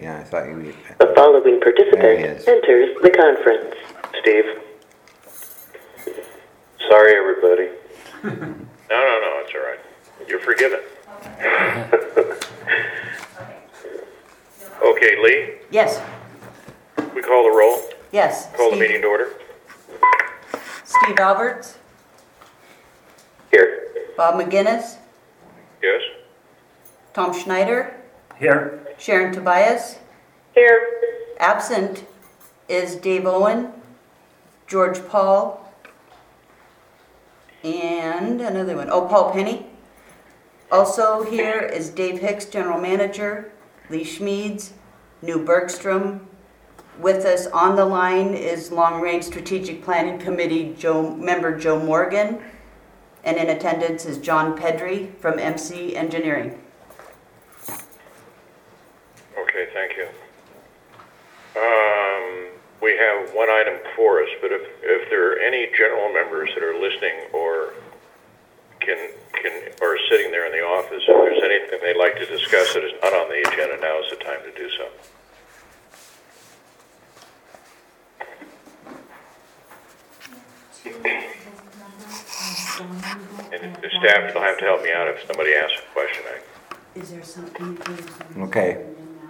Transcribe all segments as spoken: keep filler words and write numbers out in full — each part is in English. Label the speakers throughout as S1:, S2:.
S1: Yeah, I thought you.
S2: The following
S1: There he
S2: participant
S1: is.
S2: enters the conference.
S3: Steve. Sorry, everybody. No, no, no, it's all right. You're forgiven. Okay, Lee,
S4: Yes,
S3: we call the roll.
S4: yes.
S3: Call the
S4: Steve-
S3: meeting to order.
S4: Steve Alberts,
S3: Here.
S4: Bob McGinnis,
S3: Yes?
S4: Tom Schneider,
S5: Here.
S4: Sharon Tobias.
S2: Here.
S4: Absent is Dave Owen, George Paul, and another one, oh, Paul Penny. Also here is Dave Hicks, General Manager, Lee Schmeeds, New Bergstrom. With us on the line is Long Range Strategic Planning Committee Joe, member Joe Morgan. And in attendance is John Pedry from M C Engineering.
S3: Okay, thank you. Um, we have one item before us, but if, if there are any general members that are listening or can, can, or sitting there in the office, if there's anything they'd like to discuss that is not on the agenda, now is the time to do so. And the staff will have to help me out if somebody asks a question. I,
S4: Is there something?
S1: Okay.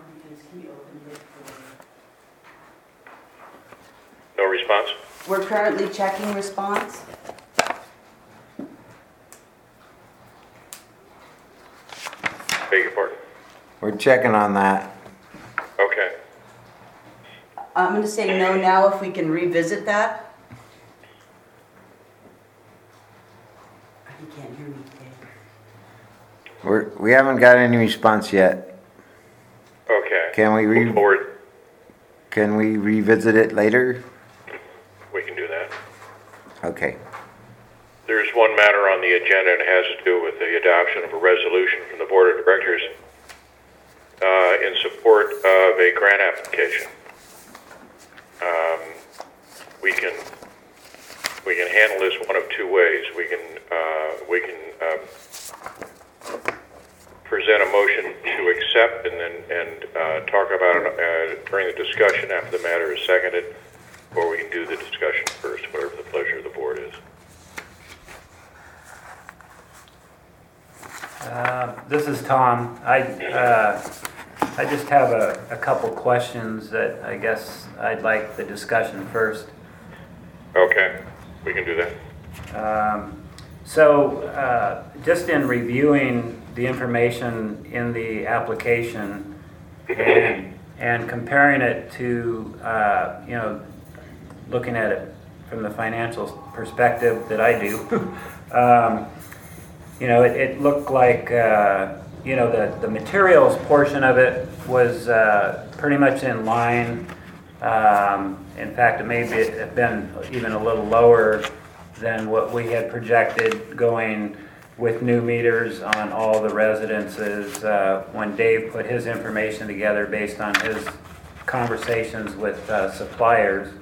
S3: no response?
S4: We're currently checking response.
S3: Beg your pardon?
S1: We're checking on that.
S3: Okay.
S4: I'm going to say no now if we can revisit that. You can't hear me, Dave.
S1: We're, we haven't got any response yet.
S3: Okay.
S1: Can we re,
S3: Move forward.
S1: can we revisit it later?
S3: We can do that.
S1: Okay.
S3: There's one matter on the agenda, and it has to do with the adoption of a resolution from the Board of Directors uh, in support of a grant application. Um, we can we can handle this one of two ways. We can uh, we can uh, present a motion to accept and then and uh, talk about it uh, during the discussion after the matter is seconded, or we can do the discussion first, whatever the pleasure of the board is.
S5: Uh, This is Tom. I, uh, I just have a, a couple questions that I guess I'd like the discussion first.
S3: Okay, we can do that.
S5: Um, So, uh, just in reviewing the information in the application and, and comparing it to, uh, you know, looking at it from the financial perspective that I do, um, you know, it, it looked like, uh, you know, the, the materials portion of it was uh, pretty much in line. Um, in fact, it may be have been even a little lower than what we had projected going with new meters on all the residences uh, when Dave put his information together based on his conversations with uh, suppliers.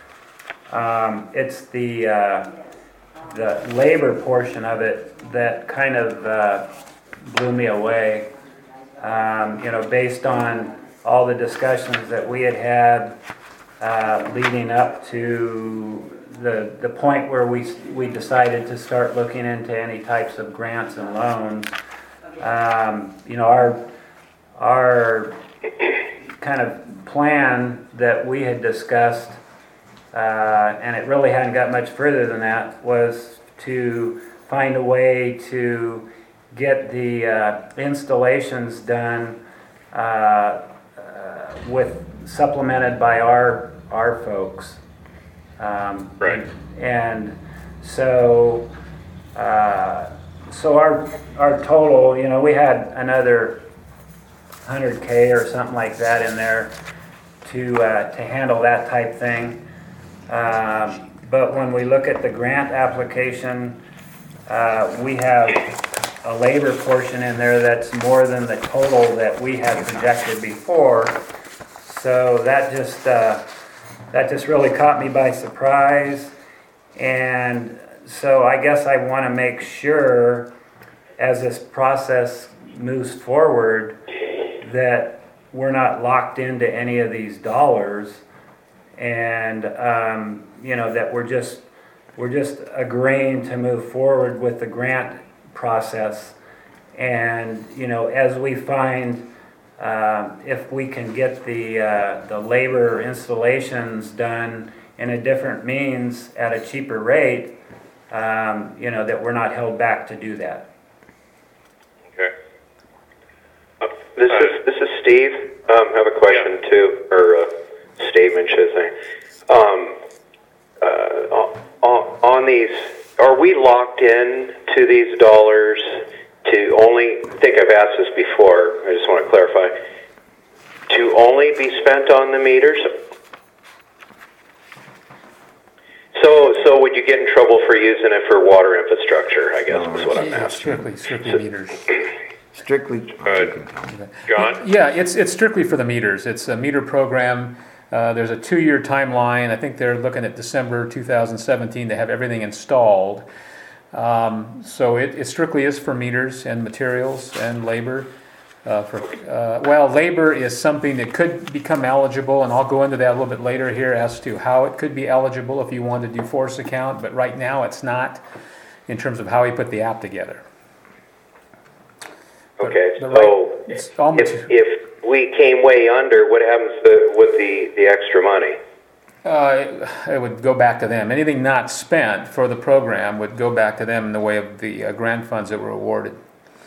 S5: Um, it's the uh, the labor portion of it that kind of uh, blew me away. Um, you know, based on all the discussions that we had had uh, leading up to the the point where we we decided to start looking into any types of grants and loans. Um, you know, our our kind of plan that we had discussed, uh, and it really hadn't got much further than that, was to find a way to get the uh, installations done uh, uh, with supplemented by our our folks. Um,
S3: Right.
S5: And so, uh, so our our total, you know, we had another one hundred K or something like that in there to uh, to handle that type thing. Um, but when we look at the grant application, uh, we have a labor portion in there that's more than the total that we had projected before. So that just uh, that just really caught me by surprise. And so I guess I want to make sure as this process moves forward that we're not locked into any of these dollars, and, um, you know, that we're just, we're just agreeing to move forward with the grant process. And, you know, as we find, uh, if we can get the, uh, the labor installations done in a different means at a cheaper rate, um, you know, that we're not held back to do that.
S3: Okay. Uh,
S6: This
S3: uh,
S6: is this is Steve. Um, I have a question too, or a statement, should I say? Um, uh, on, on these, are we locked in to these dollars to only? I think I've asked this before. I just want to clarify. To only be spent on the meters. So, so would you get in trouble for using it for water infrastructure? I guess is what I'm
S7: Yeah,
S6: asking.
S7: strictly, strictly meters.
S1: Strictly.
S3: John?
S7: Yeah, it's, it's strictly for the meters. It's a meter program. Uh, there's a two-year timeline. I think they're looking at December two thousand seventeen to have everything installed. Um, so it, it strictly is for meters and materials and labor. Uh, for, uh, well, labor is something that could become eligible, and I'll go into that a little bit later here as to how it could be eligible if you want to do force account, but right now it's not in terms of how we put the app together. But
S6: Okay,
S7: the
S6: so
S7: right- it's all
S6: if,
S7: mater-
S6: if we came way under, what happens to, with the, the extra money?
S7: Uh, it, it would go back to them. Anything not spent for the program would go back to them in the way of the uh, grant funds that were awarded.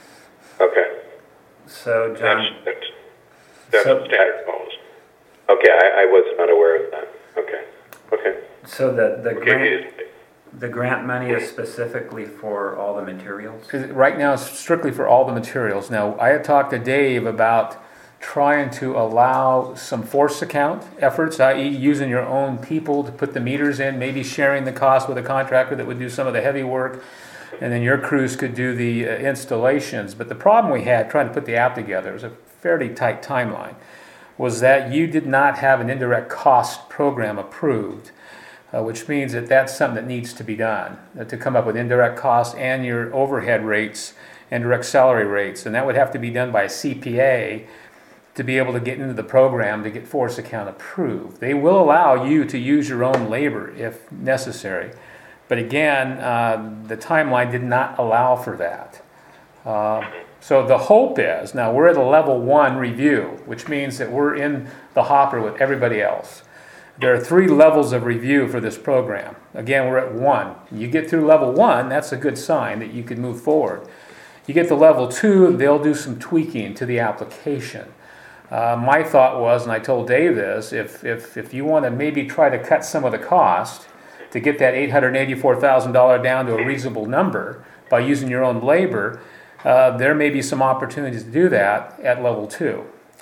S6: Okay,
S5: So,
S3: That's,
S5: John,
S3: that's, that's
S5: So-
S3: standard policy.
S6: okay, I, I was not aware of that. Okay, okay.
S5: so the, the
S3: Okay,
S5: grant,
S3: it-
S5: the grant money is specifically for all the materials?
S7: 'Cause right now, it's strictly for all the materials. Now, I had talked to Dave about trying to allow some force account efforts, that is using your own people to put the meters in, maybe sharing the cost with a contractor that would do some of the heavy work, and then your crews could do the uh, installations. But the problem we had trying to put the app together, it was a fairly tight timeline, was that you did not have an indirect cost program approved. Uh, which means that that's something that needs to be done, uh, to come up with indirect costs and your overhead rates and direct salary rates. And that would have to be done by a C P A to be able to get into the program to get force account approved. They will allow you to use your own labor if necessary. But again, uh, the timeline did not allow for that. Uh, so the hope is, now we're at a level one review, which means that we're in the hopper with everybody else. There are three levels of review for this program. Again, we're at one. You get through level one, that's a good sign that you can move forward. You get to level two, they'll do some tweaking to the application. Uh, my thought was, and I told Dave this, if, if, if you want to maybe try to cut some of the cost to get that eight hundred eighty-four thousand dollars down to a reasonable number by using your own labor, uh, there may be some opportunities to do that at level two.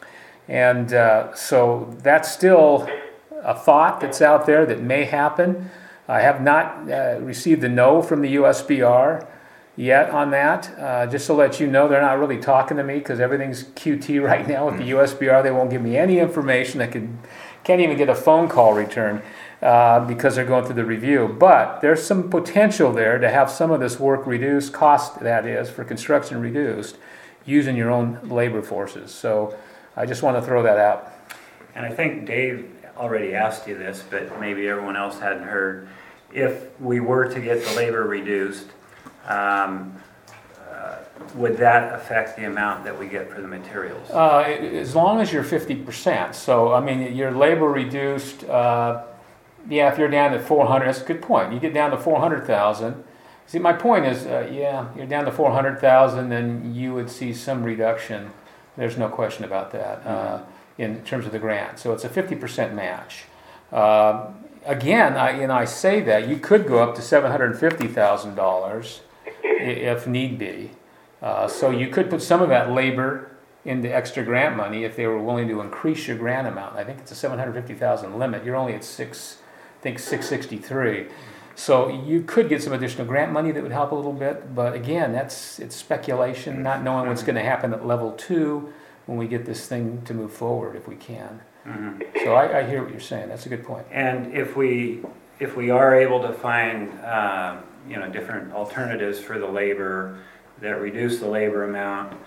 S7: And uh, so that's still a thought that's out there that may happen. I have not uh, received a no from the U S B R yet on that. Uh, just to let you know, they're not really talking to me because everything's Q T right now with the U S B R. They won't give me any information. I could, can't even get a phone call return uh, because they're going through the review. But there's some potential there to have some of this work reduced, cost that is, for construction reduced, using your own labor forces. So I just want to throw that out.
S5: And I think Dave already asked you this, but maybe everyone else hadn't heard. If we were to get the labor reduced, um, uh, would that affect the amount that we get for the materials?
S7: Uh, as long as you're fifty percent. So, I mean, your labor reduced, uh, yeah, if you're down to four hundred, that's a good point. You get down to four hundred thousand. See, my point is, uh, yeah, you're down to four hundred thousand, then you would see some reduction. There's no question about that. Uh, in terms of the grant. So it's a fifty percent match. Uh, again, I, you know, I say that you could go up to seven hundred fifty thousand dollars if need be. Uh, so you could put some of that labor into extra grant money if they were willing to increase your grant amount. I think it's a seven hundred fifty thousand dollars limit. You're only at six, I think six sixty-three. So you could get some additional grant money that would help a little bit. But again, that's it's speculation, not knowing what's going to happen at level two when we get this thing to move forward, if we can.
S5: Mm-hmm.
S7: So I, I hear what you're saying. That's a good point.
S5: And if we if we are able to find uh, you know different alternatives for the labor that reduce the labor amount,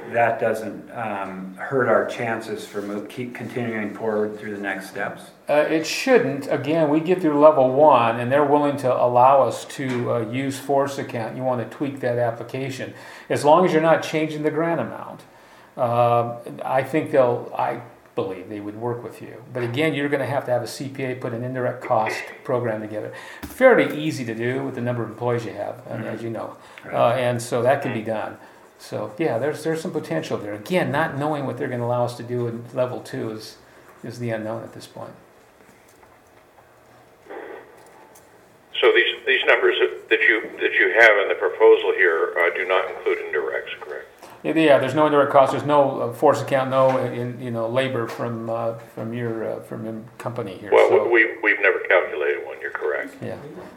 S5: that doesn't um, hurt our chances for mo- keep continuing forward through the next steps?
S7: Uh, it shouldn't. Again, we get through level one and they're willing to allow us to uh, use force account. You want to tweak that application. As long as you're not changing the grant amount, uh, I think they'll, I believe they would work with you. But again, you're going to have to have a C P A put an indirect cost program together. Fairly easy to do with the number of employees you have, mm-hmm. as you know. Uh, and so that can be done. So yeah, there's there's some potential there. Again, not knowing what they're going to allow us to do in level two is is the unknown at this point.
S3: So these these numbers that you that you have in the proposal here uh, do not include indirects, correct?
S7: Yeah, yeah, there's no indirect cost. There's no uh, force account, no uh, in, you know labor from uh, from your uh, from your company here.
S3: Well,
S7: so,
S3: we we've never calculated one. You're correct.
S7: yeah.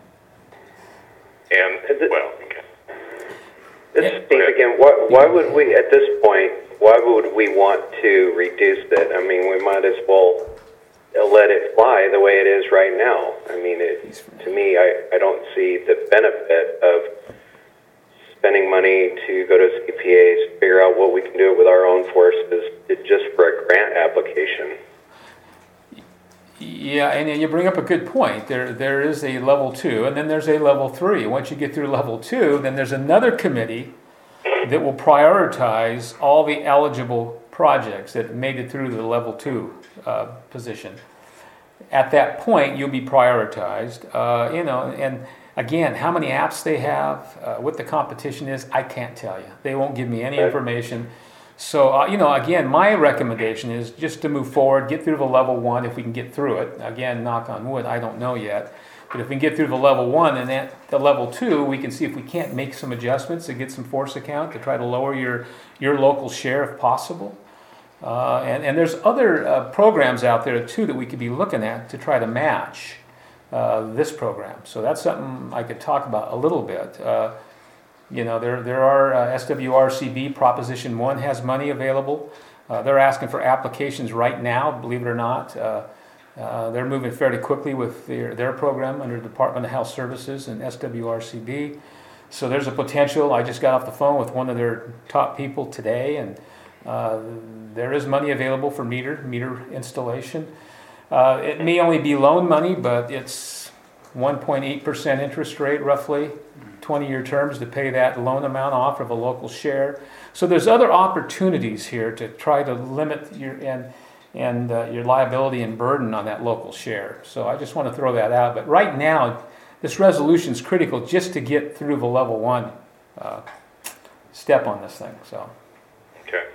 S3: And
S6: Is it-
S3: well, okay.
S6: This
S7: Yeah.
S6: is Steve again. Why, why would we, at this point, why would we want to reduce it? I mean, we might as well let it fly the way it is right now. I mean, it, to me, I, I don't see the benefit of spending money to go to C P As, figure out what we can do with our own forces just for a grant application.
S7: Yeah, and you bring up a good point. There, there is a level two, and then there's a level three. Once you get through level two, then there's another committee that will prioritize all the eligible projects that made it through the level two uh, position. At that point, you'll be prioritized. Uh, you know, and again, how many apps they have, uh, what the competition is, I can't tell you. They won't give me any information. So, uh, you know, again, my recommendation is just to move forward, get through the level one if we can get through it. Again, knock on wood, I don't know yet. But if we can get through the level one and at the level two, we can see if we can't make some adjustments to get some force account to try to lower your, your local share if possible. Uh, and, and there's other uh, programs out there too that we could be looking at to try to match uh, this program. So that's something I could talk about a little bit. Uh, You know, there there are uh, S W R C B Proposition One has money available. Uh, they're asking for applications right now. Believe it or not, uh, uh, they're moving fairly quickly with their their program under Department of Health Services and S W R C B. So there's a potential. I just got off the phone with one of their top people today, and uh, there is money available for meter meter installation. Uh, it may only be loan money, but it's one point eight percent interest rate roughly. twenty-year terms to pay that loan amount off of a local share. So there's other opportunities here to try to limit your and and uh, your liability and burden on that local share. So I just want to throw that out. But right now, this resolution is critical just to get through the level one uh, step on this thing. So
S3: Okay.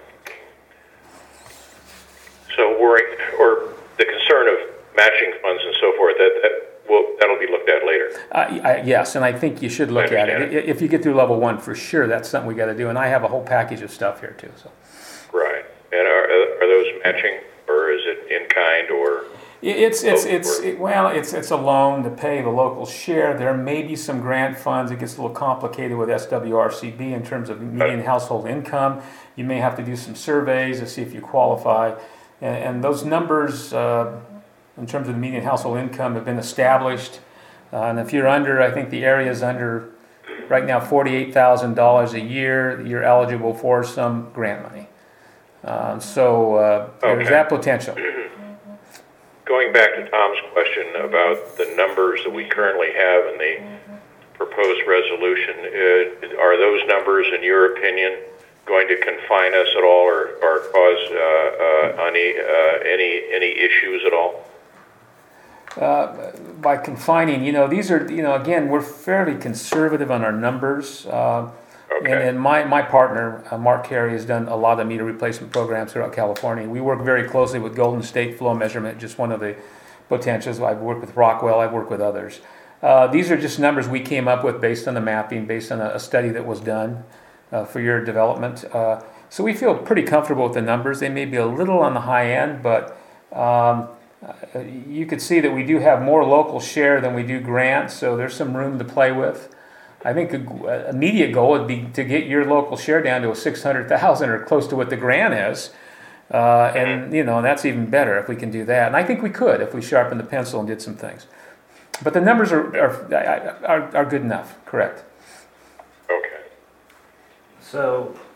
S3: So worry or the concern of matching funds and so forth, that, that will that'll be looked at later.
S7: uh, I, yes, and I think you should look
S3: I
S7: at it.
S3: understand
S7: I- If you get through level one, for sure, that's something we got to do. And I have a whole package of stuff here too. So.
S3: Right. And are are those matching, or is it in kind, or?
S7: It's it's
S3: Oh,
S7: it's
S3: or-
S7: it, well, it's it's a loan to pay the local share. There may be some grant funds. It gets a little complicated with S W R C B in terms of median household income. You may have to do some surveys to see if you qualify, and, and those numbers uh, in terms of the median household income have been established. Uh, and if you're under, I think the area is under right now forty-eight thousand dollars a year. You're eligible for some grant money. Um, so uh, there's
S3: Okay.
S7: that potential.
S3: Going back to Tom's question about the numbers that we currently have in the proposed resolution, uh, are those numbers, in your opinion, going to confine us at all, or, or cause uh, uh, any uh, any any issues at all?
S7: Uh, by confining, you know, these are, you know, again, we're fairly conservative on our numbers. Uh,
S3: Okay.
S7: and, and my, my partner, uh, Mark Carey, has done a lot of meter replacement programs throughout California. We work very closely with Golden State Flow Measurement, just one of the potentials. I've worked with Rockwell, I've worked with others. Uh, these are just numbers we came up with based on the mapping, based on a, a study that was done uh, for your development. Uh, so we feel pretty comfortable with the numbers. They may be a little on the high end, but um, uh, you could see that we do have more local share than we do grants, so there's some room to play with. I think a immediate goal would be to get your local share down to a six hundred thousand or close to what the grant is. Uh, and, you know, that's even better if we can do that. And I think we could if we sharpened the pencil and did some things. But the numbers are are, are, are good enough, correct?
S3: Okay.
S5: So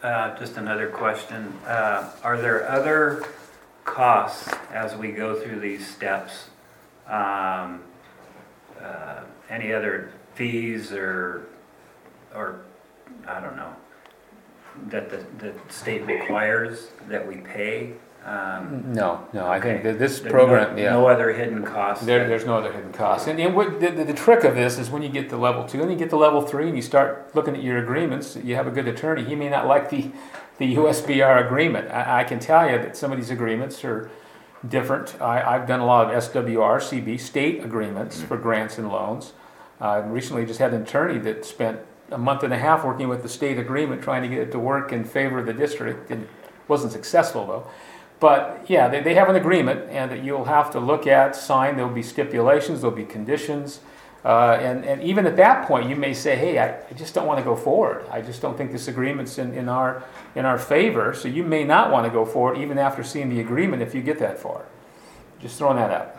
S5: Uh, just another question. Uh, are there other costs as we go through these steps? Um, uh, any other fees or, or, I don't know, that the, the state requires that we pay? Um,
S7: No, no, I think
S5: okay.
S7: that this
S5: There's
S7: program,
S5: no,
S7: yeah.
S5: no other hidden costs?
S7: There,
S5: that-
S7: there's no other hidden costs. And, and what, the, the, the trick of this is when you get to level two, and you get to level three, and you start looking at your agreements, you have a good attorney, he may not like the, the U S B R agreement. I, I can tell you that some of these agreements are different. I, I've done a lot of S W R C B, state agreements for grants and loans. I recently just had an attorney that spent a month and a half working with the state agreement, trying to get it to work in favor of the district. It wasn't successful, though. But yeah, they, they have an agreement, and that you'll have to look at, sign. There'll be stipulations, there'll be conditions, uh, and and even at that point, you may say, "Hey, I, I just don't want to go forward. I just don't think this agreement's in, in our in our favor." So you may not want to go forward, even after seeing the agreement, if you get that far. Just throwing that out.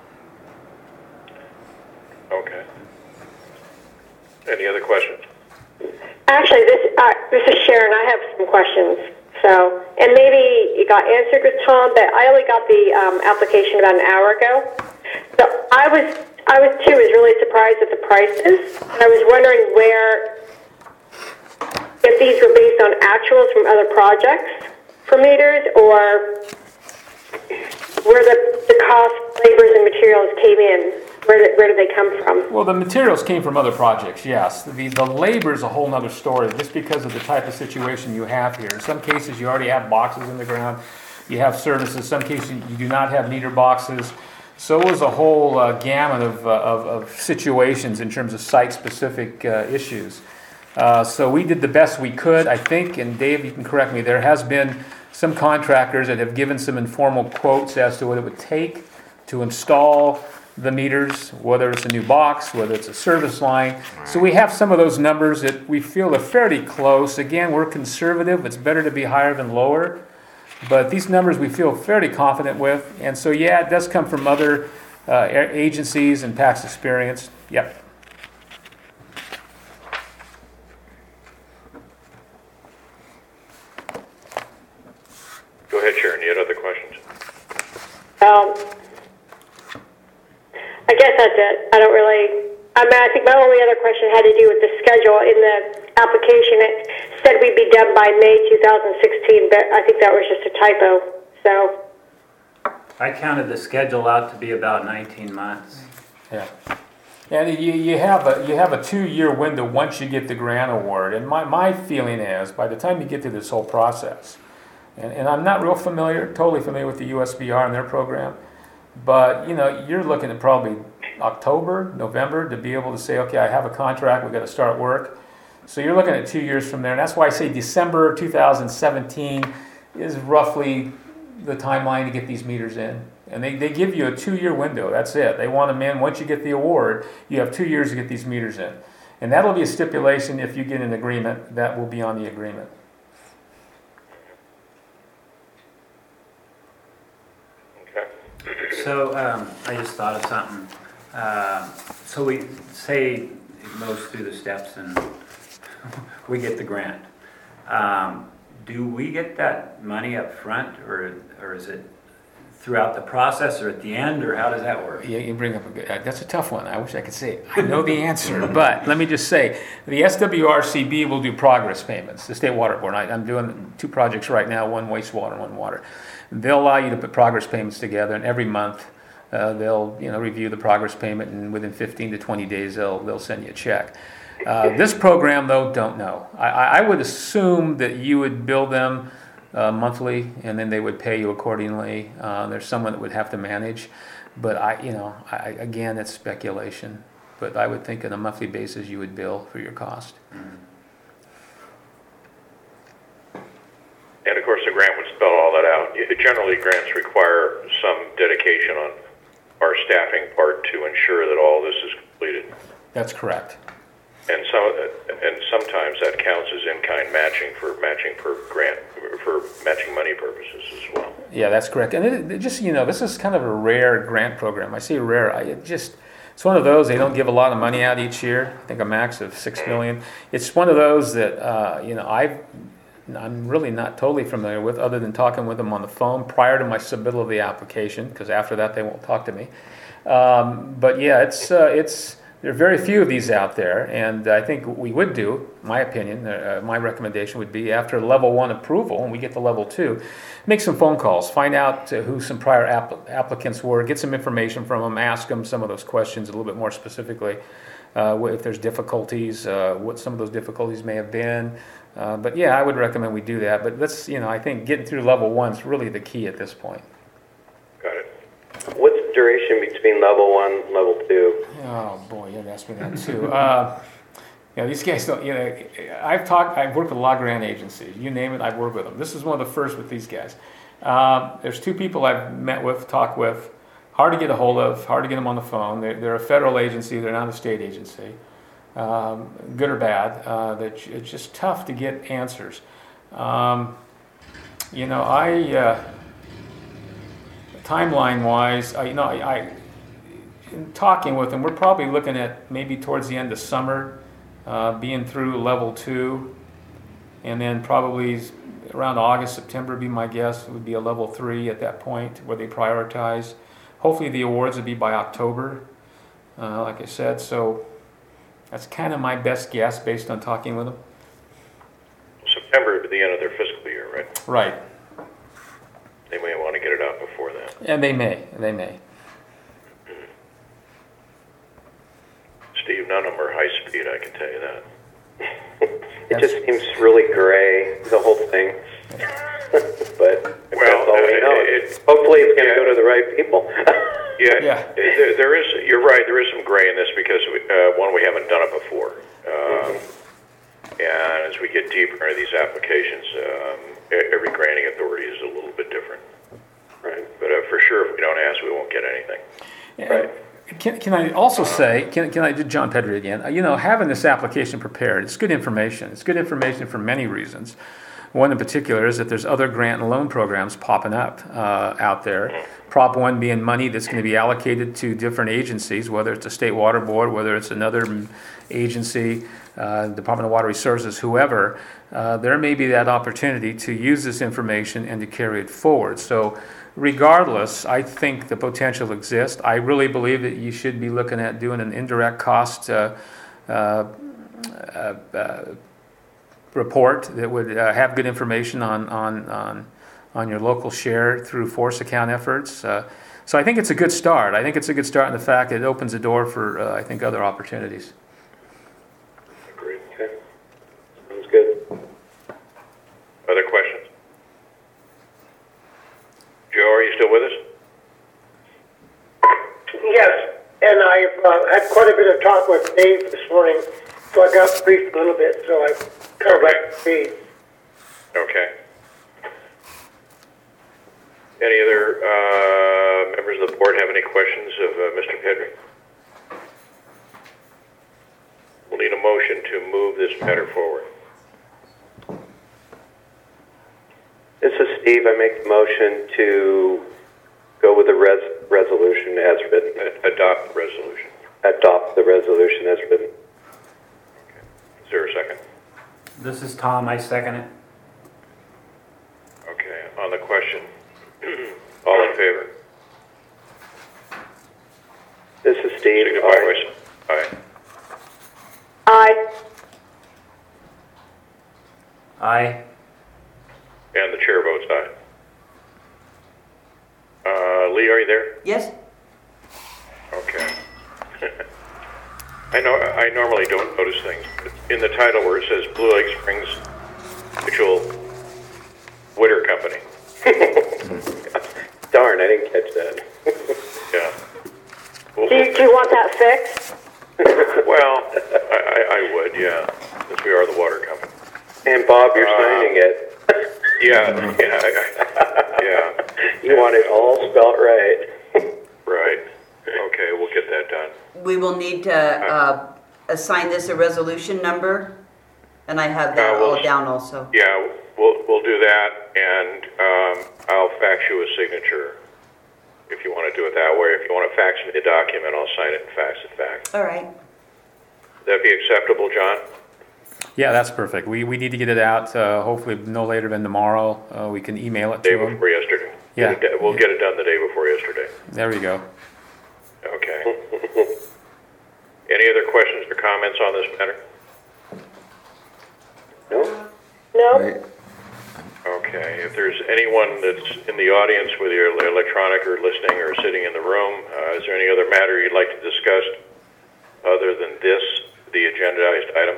S3: Okay. Any other questions?
S8: Actually, this uh, this is Sharon. I have some questions. So, and maybe it got answered with Tom, but I only got the um, application about an hour ago. So I was, I was too, was really surprised at the prices. And I was wondering where, if these were based on actuals from other projects for meters, or where the, the cost, labors, and materials came in. Where did, where did they come from?
S7: Well, the materials came from other projects, yes. The, the labor is a whole nother story, just because of the type of situation you have here. In some cases, you already have boxes in the ground. You have services. In some cases, you do not have meter boxes. So it was a whole uh, gamut of, uh, of, of situations in terms of site-specific uh, issues. Uh, so we did the best we could, I think, and Dave, you can correct me, there has been some contractors that have given some informal quotes as to what it would take to install the meters, whether it's a new box, whether it's a service line. So we have some of those numbers that we feel are fairly close. Again, we're conservative. It's better to be higher than lower. But these numbers we feel fairly confident with. And so, yeah, it does come from other uh, agencies and past experience. Yep.
S3: Go ahead, Sharon. You had other questions?
S8: Um, I guess that's it. I don't really, I mean, I think my only other question had to do with the schedule. In the application, it said we'd be done by May two thousand sixteen, but I think that was just a typo, so.
S5: I counted the schedule out to be about nineteen months.
S7: Yeah. And you, you have a you have a two-year window once you get the grant award. And my, my feeling is, by the time you get through this whole process, and, and I'm not real familiar, totally familiar with the U S B R and their program, but, you know, you're looking at probably October, November to be able to say, okay, I have a contract, we've got to start work. So you're looking at two years from there. And that's why I say December two thousand seventeen is roughly the timeline to get these meters in. And they, they give you a two-year window. That's it. They want them in. Once you get the award, you have two years to get these meters in. And that'll be a stipulation if you get an agreement. That will be on the agreement.
S5: So um, I just thought of something. Um, so we say it goes through the steps and we get the grant. Um, do we get that money up front, or or is it throughout the process, or at the end, or how does that work?
S7: Yeah, you bring up a good, uh, that's a tough one. I wish I could say I know the answer, but let me just say, the S W R C B will do progress payments, the State Water Board. I, I'm doing two projects right now, one wastewater and one water. They'll allow you to put progress payments together, and every month uh, they'll you know review the progress payment, and within fifteen to twenty days they'll they'll send you a check. Uh, this program, though, don't know. I, I would assume that you would bill them uh, monthly, and then they would pay you accordingly. Uh, there's someone that would have to manage, but I, you know, I, again, it's speculation. But I would think on a monthly basis you would bill for your cost.
S5: Mm-hmm.
S3: And of course, the grant would spell all that out. Generally, grants require some dedication on our staffing part to ensure that all this is completed.
S7: That's correct.
S3: And some, and sometimes that counts as in-kind matching for matching per grant, for matching money purposes as well.
S7: Yeah, that's correct. And it, it just, you know, this is kind of a rare grant program. I say rare. I it just, it's one of those, they don't give a lot of money out each year. I think a max of six million. It's one of those that, uh, you know, I've I'm really not totally familiar with, other than talking with them on the phone prior to my submittal of the application, because after that they won't talk to me. Um, but yeah, it's uh, it's there are very few of these out there, and I think what we would do, my opinion, uh, my recommendation would be after level one approval, and we get to level two, make some phone calls, find out uh, who some prior app- applicants were, get some information from them, ask them some of those questions a little bit more specifically. Uh, if there's difficulties, uh, what some of those difficulties may have been. Uh, but yeah, I would recommend we do that. But let's, you know, I think getting through level one is really the key at this point.
S3: Got it.
S6: What's the duration between level one and level two?
S7: Oh boy, you had asked me that too. uh, you know, these guys don't. You know, I've talked. I've worked with a lot of grant agencies. You name it, I've worked with them. This is one of the first with these guys. Uh, there's two people I've met with, talked with. Hard to get a hold of. Hard to get them on the phone. They're, they're a federal agency. They're not a state agency. Um, good or bad. Uh, that it's just tough to get answers. Um, you know, I. Uh, Timeline-wise, I, you know, I, I, in talking with them, we're probably looking at maybe towards the end of summer, uh, being through level two, and then probably around August, September, would be my guess, would be a level three at that point where they prioritize. Hopefully, the awards would be by October, uh, like I said. So that's kind of my best guess based on talking with them.
S3: September would be the end of their fiscal year, right?
S7: Right.
S3: They may want to get it out before that.
S7: And they may. They may.
S3: Steve, none of them are high speed, I can tell you that.
S6: It just seems really gray, the whole thing. But if
S3: Well,
S6: that's all we
S3: uh,
S6: know.
S3: it-
S6: Hopefully it's going to
S3: yeah.
S6: go to the right people.
S3: Yeah,
S7: Yeah.
S3: There, there is. You're right. There is some gray in this because we, uh, one, we haven't done it before, um, and as we get deeper into these applications, um, e- every granting authority is a little bit different.
S6: Right.
S3: But uh, for sure, if we don't ask, we won't get anything.
S7: Right. Can, can I also say, can, can I do John Pedri again? Uh, You know, having this application prepared, it's good information. It's good information for many reasons. One in particular is that there's other grant and loan programs popping up uh, out there. Prop one being money that's going to be allocated to different agencies, whether it's a state water board, whether it's another agency, uh, Department of Water Resources, whoever. Uh, there may be that opportunity to use this information and to carry it forward. So regardless, I think the potential exists. I really believe that you should be looking at doing an indirect cost uh, uh, uh, uh, report that would uh, have good information on, on, on, on your local share through force account efforts. Uh, so I think it's a good start. I think it's a good start in the fact that it opens the door for, uh, I think, other opportunities.
S3: Agreed.
S6: Okay. Sounds good.
S3: Other questions? Joe, are you still with us?
S9: Yes, and I've uh, had quite a bit of talk with Dave this morning, so I got briefed a little bit, so I've kind of like to see.
S3: Okay. Any other uh, members of the board have any questions of uh, Mister Pedri? We'll need a motion to move this matter forward.
S6: This is Steve. I make the motion to go with the res- resolution as written.
S3: A- Adopt the resolution.
S6: Adopt the resolution as written.
S3: Is there a second?
S5: This is Tom, I second it.
S3: Okay. On the question, all in favor?
S6: This is Steve.
S3: Signify
S6: Aye.
S3: by s- aye.
S8: Aye.
S5: Aye.
S3: And the chair votes aye. Uh, Lee, are you there?
S4: Yes?
S3: Okay. I know. I normally don't notice things. But in the title where it says Blue Lake Springs Mutual Winter Company.
S6: Darn, I didn't catch that.
S3: Yeah. Well,
S8: Do you, do you want that fixed?
S3: well I, I, I would, yeah, since we are the water company.
S6: And Bob, you're
S3: Uh,
S6: signing it.
S3: Yeah, yeah, I- yeah.
S6: You want it all spelled right.
S3: Right. Okay, we'll get that done.
S4: We will need to uh, assign this a resolution number, and I have that
S3: Uh, we'll-
S4: all down also.
S3: Yeah, we'll we'll do that, and um, I'll fax you a signature if you want to do it that way. If you want to fax me the document, I'll sign it and fax it back.
S4: All right.
S3: Would that be acceptable, John?
S7: Yeah, that's perfect. We, we need to get it out, uh, hopefully no later than tomorrow. Uh, we can email it
S3: Day
S7: to them.
S3: before yesterday.
S7: Yeah.
S3: Get it done- We'll get it done the day before yesterday.
S7: There we go.
S3: Okay. Any other questions or comments on this matter?
S6: No?
S8: No?
S1: Right.
S3: Okay, if there's anyone that's in the audience, whether you're electronic or listening or sitting in the room, uh, is there any other matter you'd like to discuss other than this, the agendized item?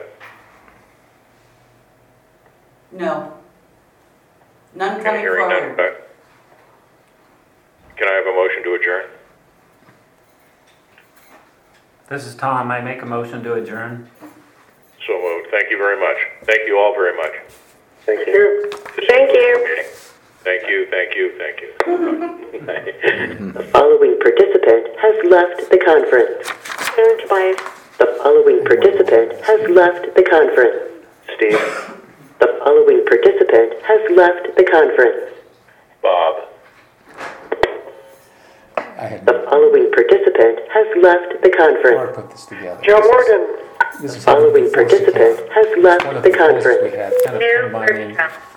S4: No. None
S3: Okay,
S4: coming
S3: hearing none.
S4: forward.
S3: uh, Can I have a motion to adjourn?
S5: This is Tom. I make a motion to adjourn.
S3: So moved. Thank you very much. Thank you all very much.
S6: Thank
S9: Thank
S6: you.
S9: you.
S3: This
S8: Thank
S3: concludes
S8: you.
S3: the meeting. Thank you, thank you, thank you.
S2: The following participant has left the conference.
S8: Aaron Tobias.
S2: The following participant has left the conference.
S6: Steve?
S2: The following participant has left the conference.
S3: Bob.
S7: I had
S2: The following participant has left the
S7: Laura
S2: conference.
S7: put this together.
S9: Joe Morgan.
S7: This is
S2: The following
S7: how we force the
S2: participant
S7: count.
S2: has
S7: One
S2: left
S7: of
S2: the
S7: the goals we
S2: conference.
S7: had, kind of combining